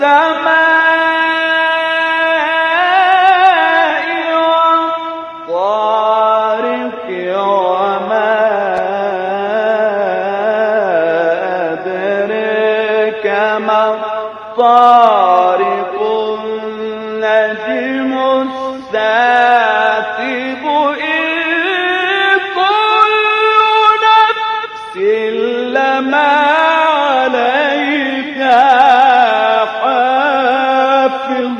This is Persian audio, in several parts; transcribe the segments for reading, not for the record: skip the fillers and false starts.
والطارق وما أدريك ما الطارق النجم الثاقب إن كل نفس لما عليها حافظ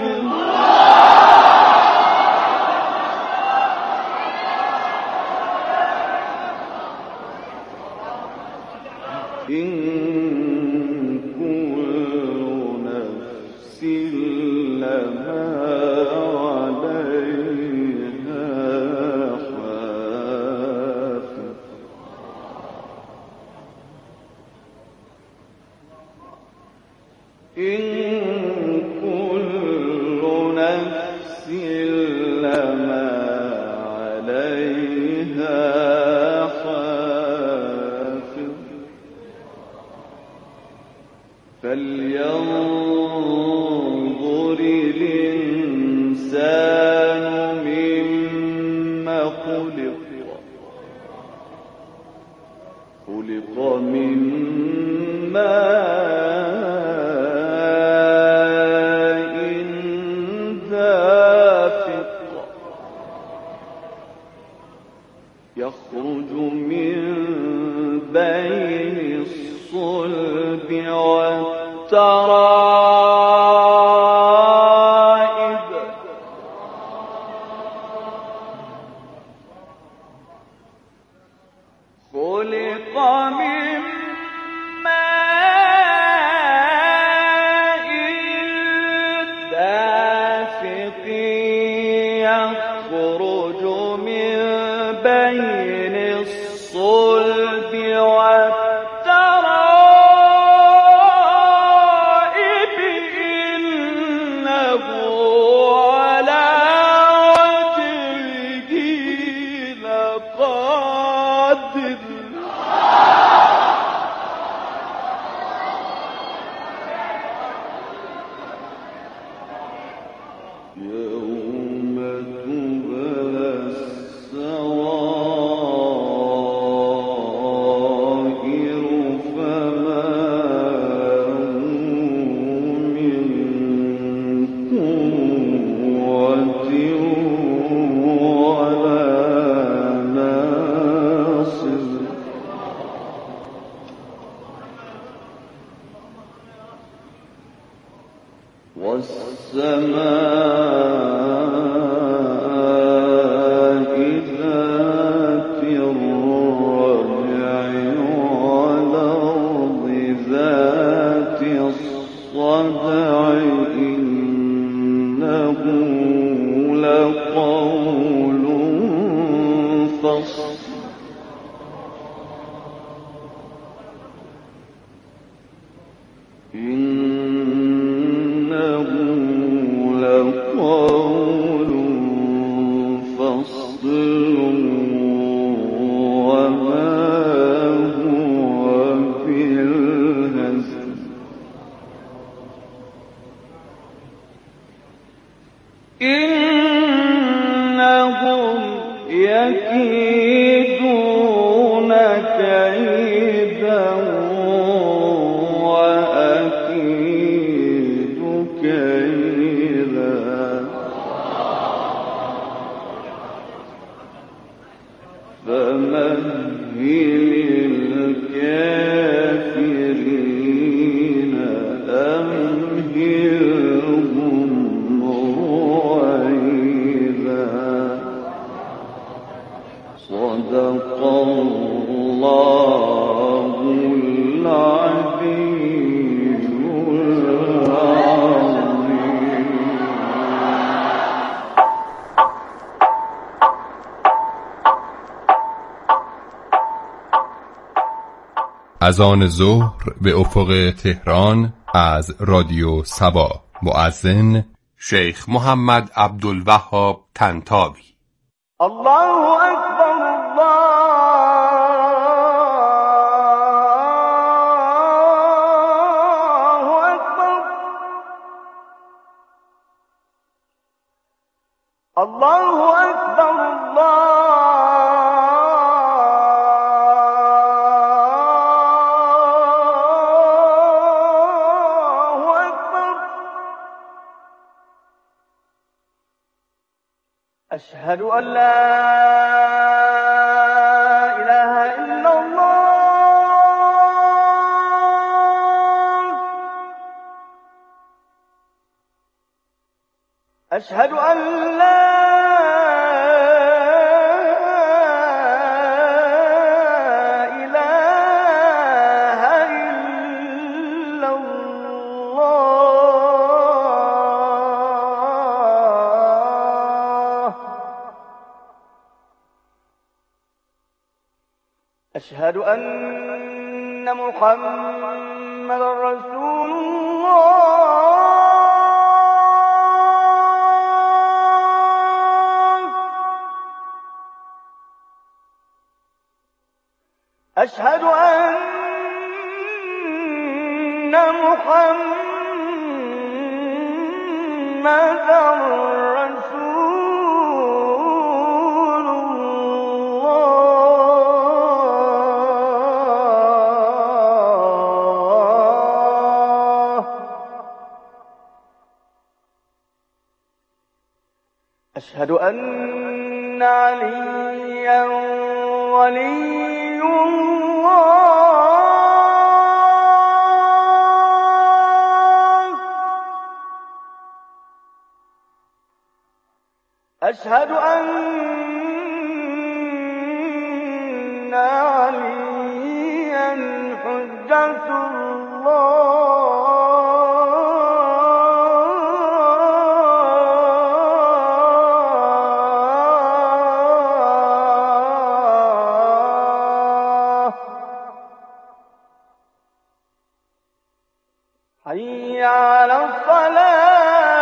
إن كل نفس لما عليها حافظ إن كل نفس لما عليها حافظ فلينظر الإنسان مما خلق من ماء دافق يخرج من بين الصلب والترائب خلق من ماء دافق يخرج من بين الصلب والترائب إنه على وجهه لقادر يوم تبلى السرائر فما من قوة ولا ناصر والسماء ذات الرجع والأرض ذات الصدع إنه لقول فصل إنه لقول فصل وما هو بالهزل إنهم يكيدون كيدا وأكيد كيدا فمهل الكافرين أمهلهم رويدا صدق الله العلي العظيم. اذان ظهر به افق تهران از رادیو سبا. مؤذن شیخ محمد عبدالوهاب طنطاوی. الله اکبر الله اکبر الله أكبر الله أكبر. أشهد أن لا إله إلا الله. أشهد أن لا إله إلا الله. أشهد أن محمدا رسول الله. أشهد أن محمدا رسول الله. أشهد أن عليا ولي الله. أشهد أن عليا حجة الله. حي على الصلاة.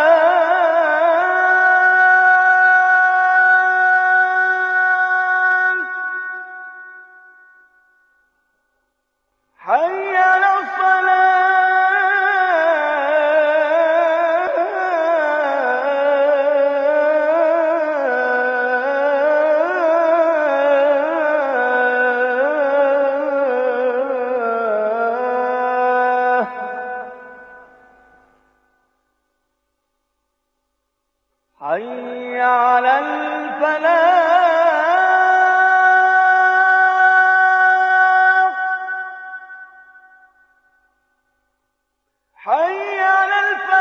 حي على الصلاة. حي على الفلاح. حي على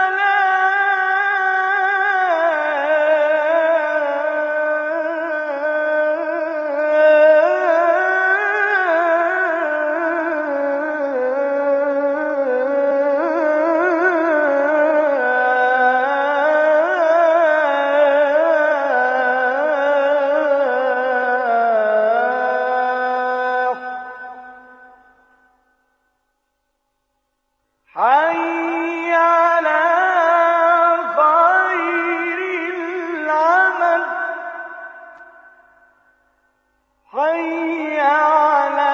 الفلاح. حي على خير العمل. حي على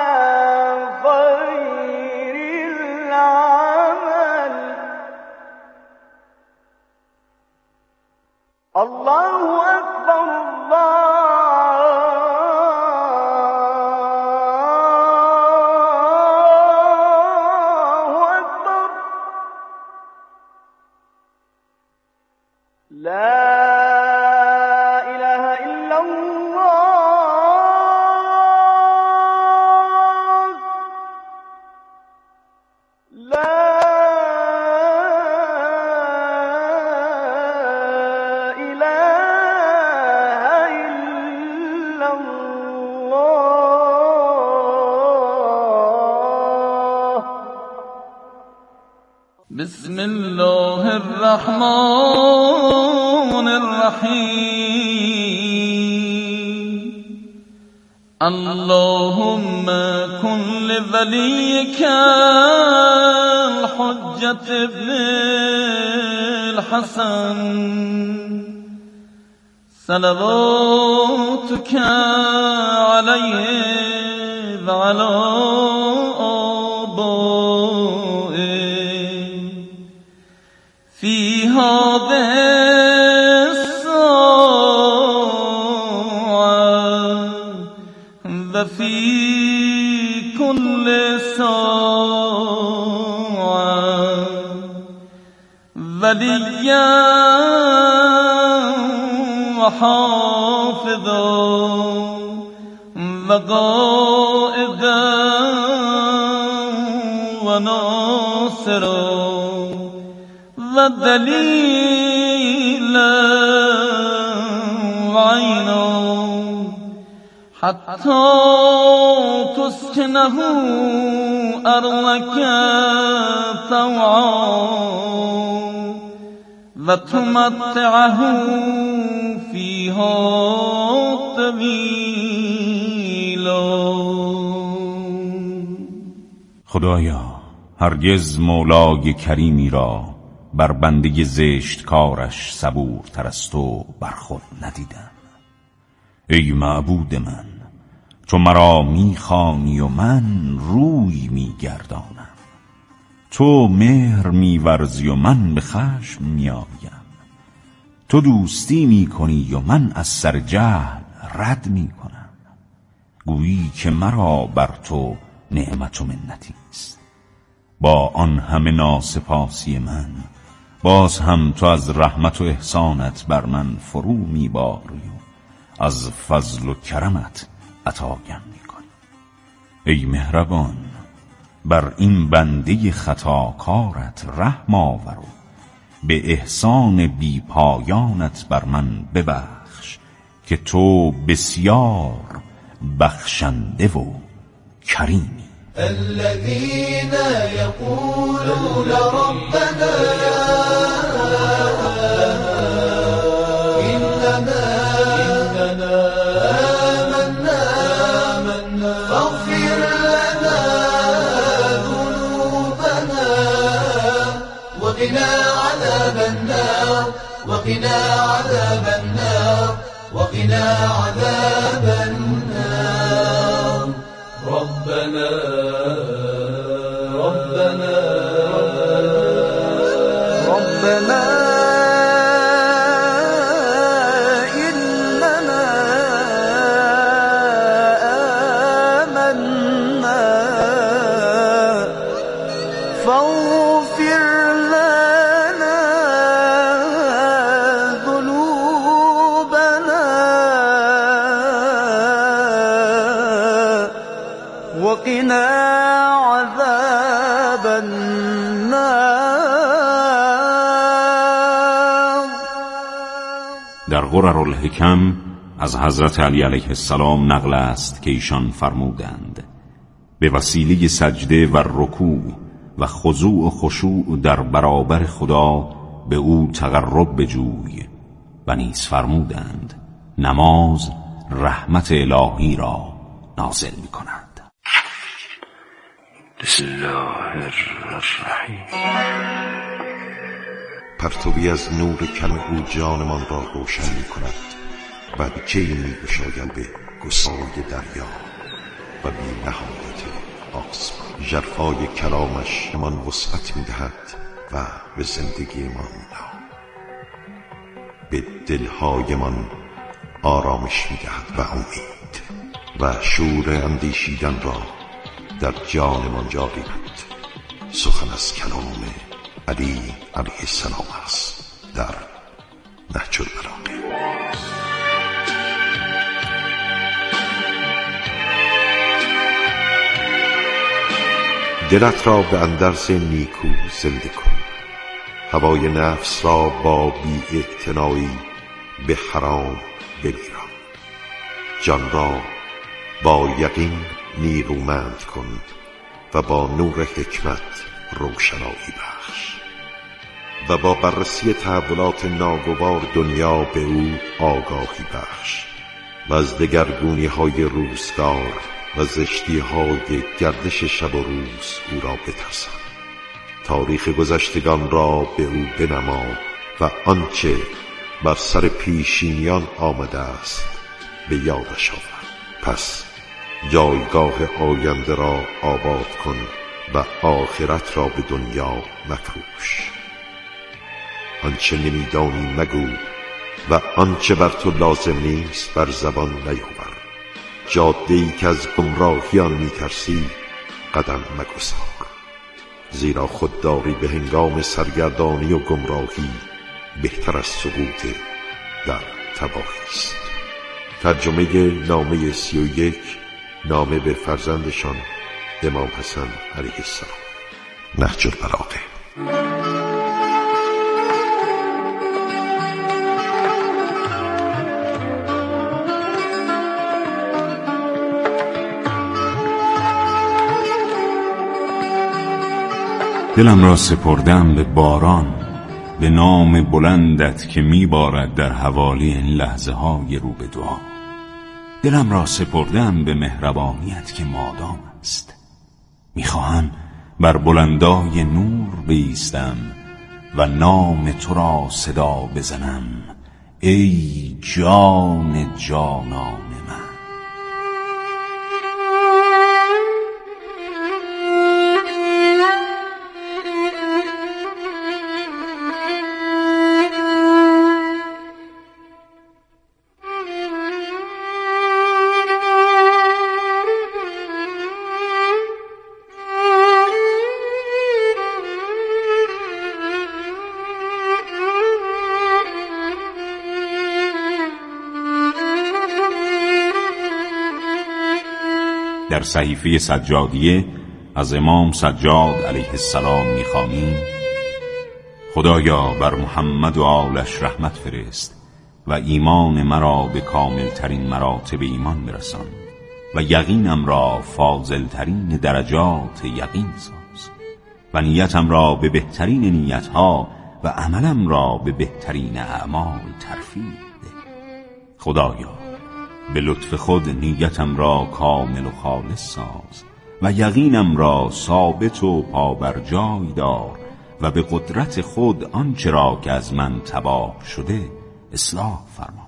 خير العمل. الله أكبر الله أكبر. لا إله إلا الله. لا إله إلا الله. بسم الله الرحمن الرحيم. اللهم كن لوليك الحجة ابن الحسن صلواتك عليه وعلى آبائه في هذه الساعة وفي كل ساعة وليا وحافظا وقائدا وناصرا ودليلا وعينا حتى تسكنه أرضك طوعا وتمتعه فيها طويلا. خدایا هرگز مولای کریمی را بر بنده زشت کارش صبورتر از تو بر خود ندیدم. ای معبود من، تو مرا میخوانی و من روی میگردانم. تو مهر میورزی و من به خشم میآیم. تو دوستی میکنی و من از سر جهل رد میکنم. گویی که مرا بر تو نعمت و منتی است. با آن همه ناسپاسی من باز هم تو از رحمت و احسانت بر من فرو میباری و از فضل و کرمت عطایم میکنی. ای مهربان، بر این بنده خطاکارت رحم آور و به احسان بی پایانت بر من ببخش که تو بسیار بخشنده و کریمی. الذين يقولون ربنا إننا آمنا فاغفر لنا ذنوبنا وقنا عذاب النار وقنا عذاب النار وقنا عذاب النار. ربنا ربنا ربنا إننا آمنا فاغفر لنا ذنوبنا وقنا عذاب النار. در غرر الحکم از حضرت علی علیه السلام نقل است که ایشان فرمودند به وسیله سجده و رکوع و خضوع و خشوع در برابر خدا به او تقرب بجوی و نیز فرمودند نماز رحمت الهی را نازل می کند. بسم الله الرحیم. پرتوی از نور کلم او جانمان را روشن می کند و کی می گشاید به گستای دریا و بی نهایت آسمان. ژرفای کلامش من وسعت می دهد و به زندگی من به دلهای من آرامش می دهد و امید و شور اندیشیدن را در جانمان جاری بود. سخن از کلام علی علیه السلام است در نهج البلاغه. دلت را به اندرز نیکو زنده کن. هوای نفس را با بی اعتنایی به حرام بمیران. جان را با یقین نیرومند کن و با نور حکمت روشنایی بخش و با بررسی تحولات ناگوار دنیا به او آگاهی بخش و از دگرگونی های روزگار و زشتی های گردش شب و روز او را بترسان. تاریخ گذشتگان را به او بنما و آنچه بر سر پیشینیان آمده است به یادش آور. پس جایگاه آینده را آباد کن و آخرت را به دنیا مفروش. آنچه نمیدانی مگو و آنچه بر تو لازم نیست بر زبان نیاور. جاده‌ای که از گمراهیان می‌ترسی قدم مگذار، زیرا خودداری به هنگام سرگردانی و گمراهی بهتر از سقوط در تباهی است. ترجمه نامه 31 نامه به فرزندشان امام حسن علیه السلام. نهج البلاغه. دلم را سپردم به باران، به نام بلندت که میبارد در حوالی این لحظه های رو به دعا. دلم را سپردم به مهربانیت که مادام است. میخواهم بر بلندای نور بایستم و نام تو را صدا بزنم، ای جان جانان من. در صحیفه سجادیه از امام سجاد علیه السلام می‌خوانیم: خدایا بر محمد و آلش رحمت فرست و ایمان مرا به کامل ترین مراتب ایمان برسان و یقینم را فاضل ترین درجات یقین ساز و نیتم را به بهترین نیتها و عملم را به بهترین اعمال ترفیع ده. خدایا به لطف خود نیتم را کامل و خالص ساز و یقینم را ثابت و پابرجای دار و به قدرت خود آنچه را که از من تباه شده اصلاح فرما.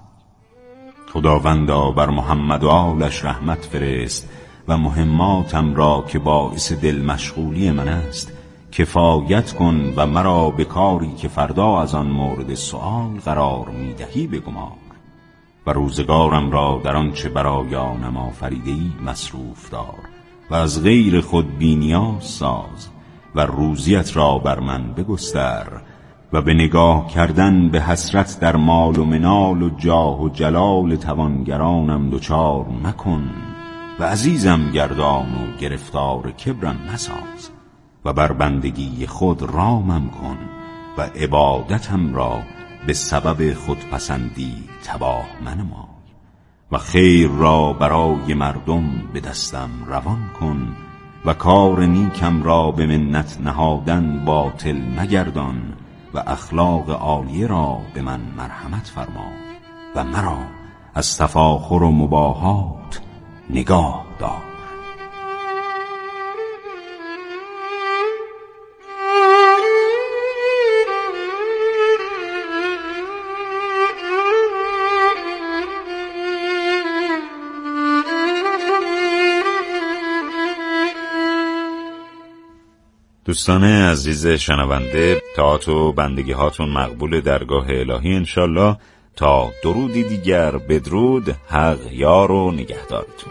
خداوندا بر محمد و آلش رحمت فرست و مهماتم را که باعث دل مشغولی من است کفایت کن و مرا به کاری که فردا از آن مورد سؤال قرار میدهی بگمار و روزگارم را در آنچه برای آنم آفریده‌ای مصروف دار و از غیر خود بی‌نیاز ساز و روزیت را بر من بگستر و به نگاه کردن به حسرت در مال و منال و جاه و جلال توانگرانم دچار مکن و عزیزم گردان و گرفتار کبرم مساز و بر بندگی خود رامم کن و عبادتم را به سبب خودپسندی تباه منمای و خیر را برای مردم به دستم روان کن و کار نیکم را به منت نهادن باطل مگردان و اخلاق عالیه را به من مرحمت فرما و مرا از تفاخر و مباهات نگاه دار. دوستان عزیز شنونده، طاعت و بندگی هاتون مقبول درگاه الهی انشالله. تا درودی دیگر، بدرود. حق یار و نگهدارتون.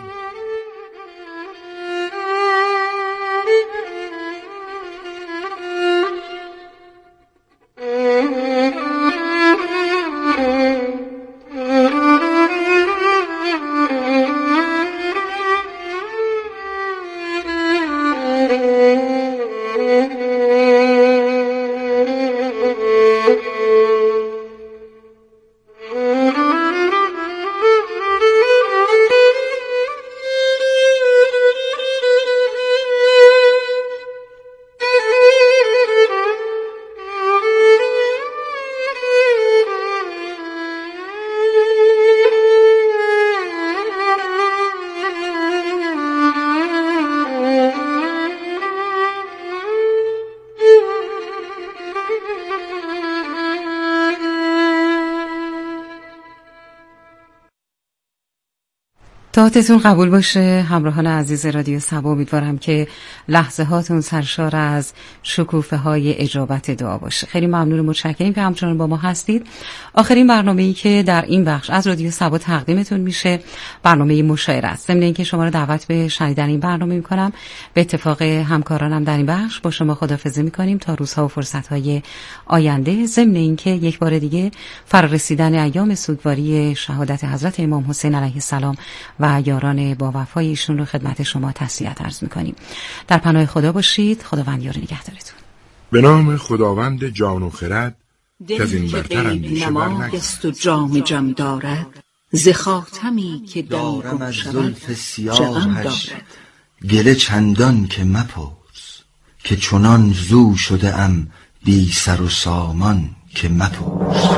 دعاتون قبول باشه همراهان عزیز رادیو سبا. امیدوارم که لحظه هاتون سرشار از شکوفه های اجابت دعا باشه. خیلی ممنون و متشکریم که همچنان با ما هستید. آخرین برنامه‌ای که در این بخش از رادیو سبا تقدیمتون میشه برنامه مشاعره است. ضمن اینکه شما رو دعوت به شنیدن این برنامه میکنم، به اتفاق همکارانم در این بخش با شما خداحافظی میکنیم تا روزها و فرصت‌های آینده. ضمن اینکه یک بار دیگه فرارسیدن ایام سوگواری شهادت حضرت امام حسین علیه السلام و یاران با وفای ایشون رو خدمت شما تسلیت عرض میکنیم. در پناه خدا باشید. خداوند یار نگهدارتون. به نام خداوند جان و خرد که از این برتر اندیشه برنگست و جام جم دارد، ز خاتمی که دارم از زلف سیاهش گله چندان که مپرس، که چنان زو شده ام بی سر و سامان که مپرس.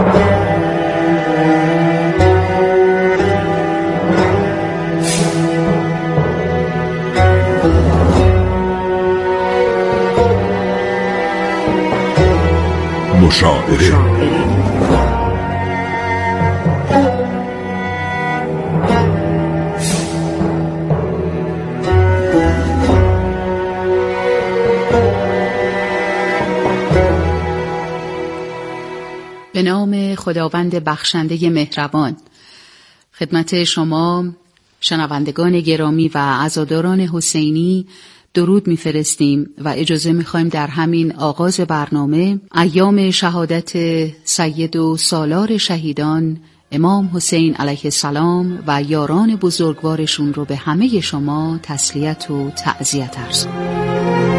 مشاعره به نام خداوند بخشنده مهربان. خدمت شما شنوندگان گرامی و عزاداران حسینی درود میفرستیم و اجازه میخوایم در همین آغاز برنامه ایام شهادت سید و سالار شهیدان امام حسین علیه السلام و یاران بزرگوارشون رو به همه شما تسلیت و تعزیت عرض کنیم.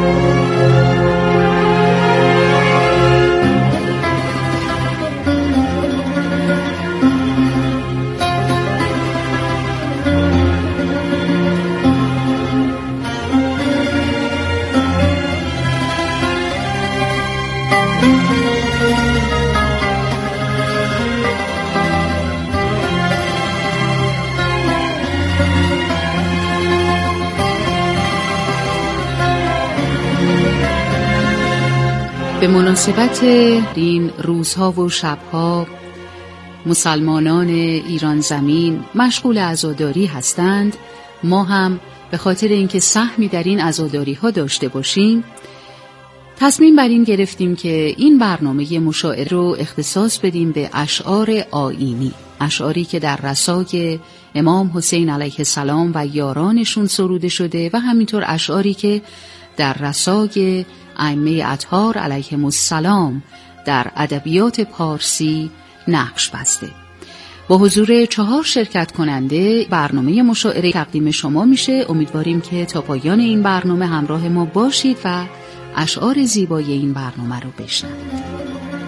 به مناسبت این روزها و شبها مسلمانان ایران زمین مشغول عزاداری هستند. ما هم به خاطر اینکه سهمی در این عزاداری ها داشته باشیم تصمیم بر این گرفتیم که این برنامه مشاعره رو اختصاص بدیم به اشعار آیینی، اشعاری که در رسای امام حسین علیه السلام و یارانشون سروده شده و همینطور اشعاری که در رسای ائمه اطهار علیهم السلام در ادبیات پارسی نقش بسته. با حضور 4 شرکت کننده برنامه مشاعره تقدیم شما میشه. امیدواریم که تا پایان این برنامه همراه ما باشید و اشعار زیبای این برنامه رو بشنوید.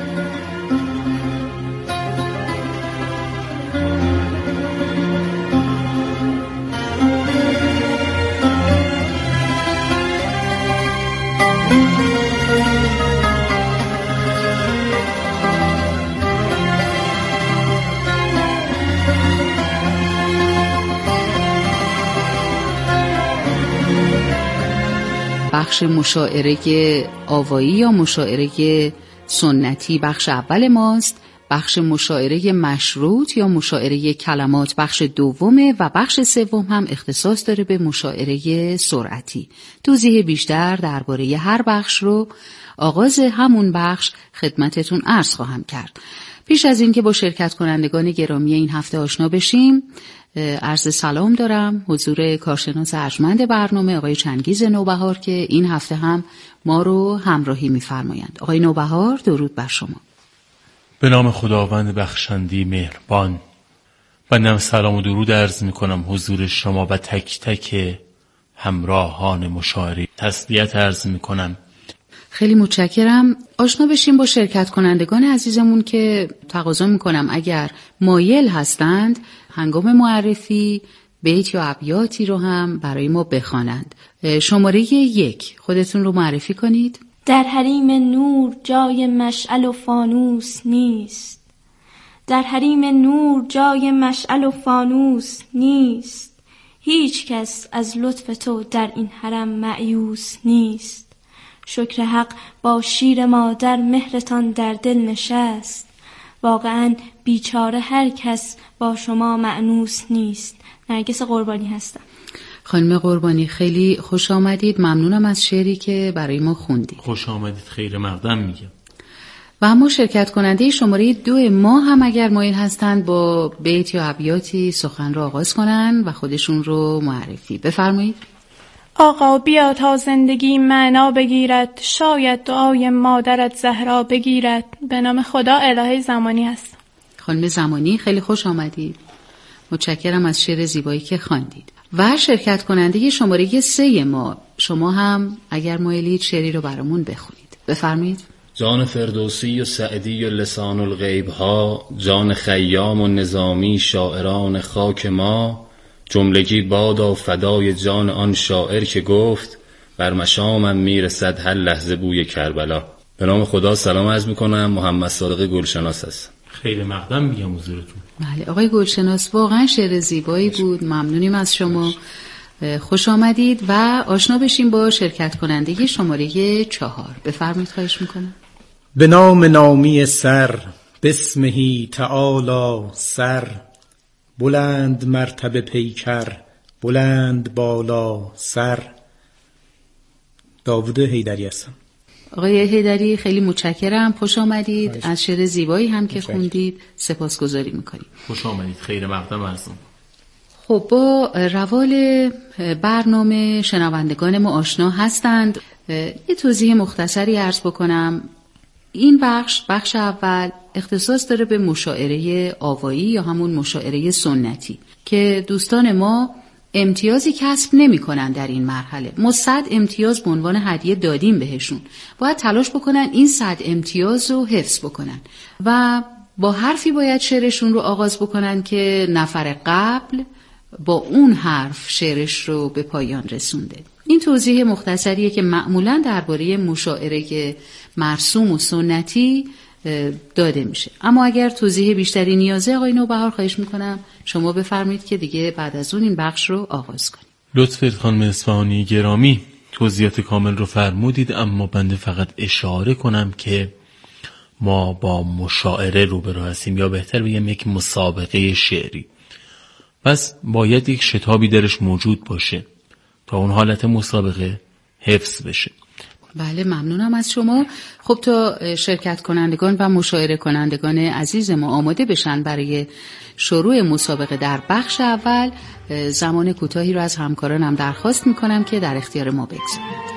بخش مشاعره آوایی یا مشاعره سنتی بخش اول ماست. بخش مشاعره مشروط یا مشاعره کلمات بخش دومه و بخش سوم هم اختصاص داره به مشاعره سرعتی. توضیح بیشتر درباره هر بخش رو آغاز همون بخش خدمتتون عرض خواهم کرد. پیش از این که با شرکت کنندگان گرامی این هفته آشنا بشیم، عرض سلام دارم حضور کارشناس ارجمند برنامه آقای چنگیز نوبهار که این هفته هم ما رو همراهی می‌فرمایند. آقای نوبهار درود بر شما. به نام خداوند بخشنده مهربان بنده سلام و درود عرض می‌کنم حضور شما و تک تک همراهان مشاعره. تسلیت عرض می‌کنم. خیلی متشکرم. آشنا بشیم با شرکت کنندگان عزیزمون که تقاضا میکنم اگر مایل هستند هنگام معرفی بیت یا ابیاتی رو هم برای ما بخوانند. شماره 1 خودتون رو معرفی کنید. در حریم نور جای مشعل و فانوس نیست، در حریم نور جای مشعل و فانوس نیست، هیچ کس از لطف تو در این حرم مأیوس نیست. شکر حق با شیر مادر مهرتان در دل نشست، واقعا بیچاره هر کس با شما مأنوس نیست. نرگس قربانی هستم. خانم قربانی خیلی خوش آمدید. ممنونم از شعری که برای ما خوندید. خوش آمدید، خیر مقدم میگم. و اما شرکت کننده شماره 2 ما هم اگر مایل هستند با بیت یا ابیاتی سخن را آغاز کنن و خودشون رو معرفی بفرمایید. آقا بیا تا زندگی معنا بگیرد، شاید دعای مادرت زهرا بگیرد. به نام خدا. الهه زمانی هستم. خانم زمانی خیلی خوش آمدید. متشکرم از شعر زیبایی که خواندید. و شرکت کننده شماره 3 ما، شما هم اگر مایلید شعری رو برامون بخونید بفرمایید. جان فردوسی و سعدی و لسان الغیب ها، جان خیام و نظامی شاعران خاک ما، جملگی بادا فدای جان آن شاعر که گفت، بر مشامم میرسد هر لحظه بوی کربلا. به نام خدا سلام عرض میکنم. محمد صادق گلشناس هستم. خیلی مقدم میگم حضورتون. بله آقای گلشناس، واقعا شعر زیبایی بود. ممنونیم از شما. خوش آمدید و آشنا بشیم با شرکت کننده شماره 4. بفرمایید. خواهش میکنم. به نام نامی سر، بسمهی تعالی سر، بلند مرتبه پیکر، بلند بالا سر. داوود حیدری هستم. آقای حیدری خیلی متشکرم. خوش آمدید. از شعر زیبایی هم که خوندید سپاسگزاری میکنیم. خوش آمدید. خیر مقدم هستم. خب با روال برنامه شنوندگان ما آشنا هستند. یه توضیح مختصری عرض بکنم. این بخش اول اختصاص داره به مشاعره آوایی یا همون مشاعره سنتی که دوستان ما امتیازی کسب نمی کنن در این مرحله. ما 100 امتیاز به عنوان هدیه دادیم بهشون. باید تلاش بکنن این 100 امتیاز رو حفظ بکنن و با حرفی باید شعرشون رو آغاز بکنن که نفر قبل با اون حرف شعرش رو به پایان رسونده. این توضیح مختصریه که معمولاً درباره مشاعره مرسوم و سنتی داده میشه. اما اگر توضیح بیشتری نیازه آقای نوبهار خواهش میکنم شما بفرمایید که دیگه بعد از اون این بخش رو آغاز کنید. لطف خانم اصفهانی گرامی، توضیحات کامل رو فرمودید، اما بنده فقط اشاره کنم که ما با مشاعره روبرو هستیم، یا بهتر بگم یک مسابقه شعری. پس باید یک شتابی درش موجود باشه تا اون حالت مسابقه حفظ بشه. بله ممنونم از شما. خب تا شرکت کنندگان و مشاعره کنندگان عزیز ما آماده بشن برای شروع مسابقه در بخش اول، زمان کوتاهی رو از همکارانم درخواست میکنم که در اختیار ما بگذارند.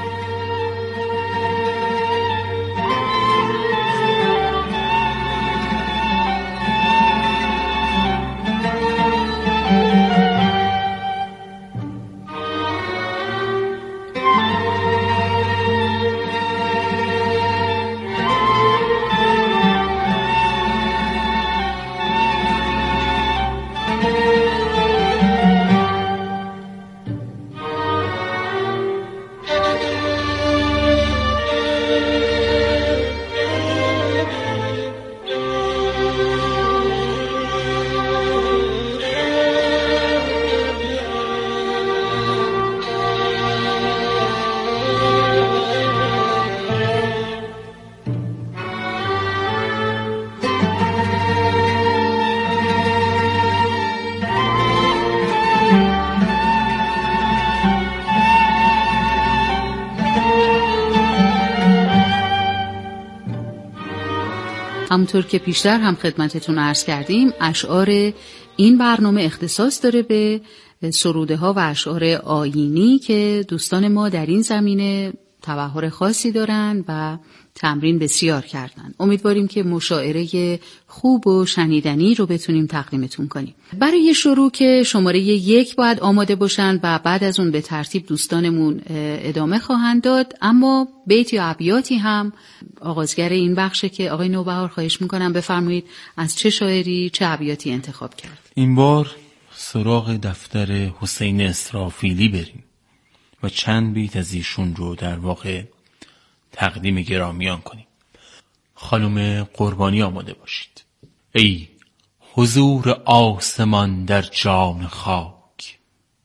همونطور که پیشتر هم خدمتتون عرض کردیم، اشعار این برنامه اختصاص داره به سروده ها و اشعار آیینی که دوستان ما در این زمینه تبحر خاصی دارن و تمرین بسیار کردن. امیدواریم که مشاعره خوب و شنیدنی رو بتونیم تقدیمتون کنیم. برای شروع که شماره 1 باید آماده باشن و بعد از اون به ترتیب دوستانمون ادامه خواهند داد، اما بیت یا ابیاتی هم آغازگر این بخشه که آقای نوبهار خواهش میکنم بفرمایید از چه شاعری چه ابیاتی انتخاب کرد. این بار سراغ دفتر حسین اسرافیلی بریم و چند بیت از ایشون رو در واقع تقدیم گرامیان کنیم. خانم قربانی آماده باشید. ای حضور آسمان در جان خاک،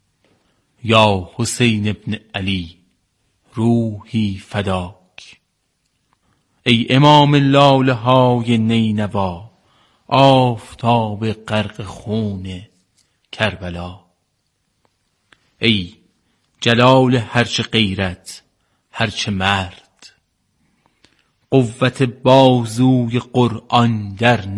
یا حسین ابن علی روحی فداک. ای امام لاله های نینوا، آفتاب غرق خون کربلا. ای جلال هرچه غیرت هرچه مرد، قوت بازوی قرآن در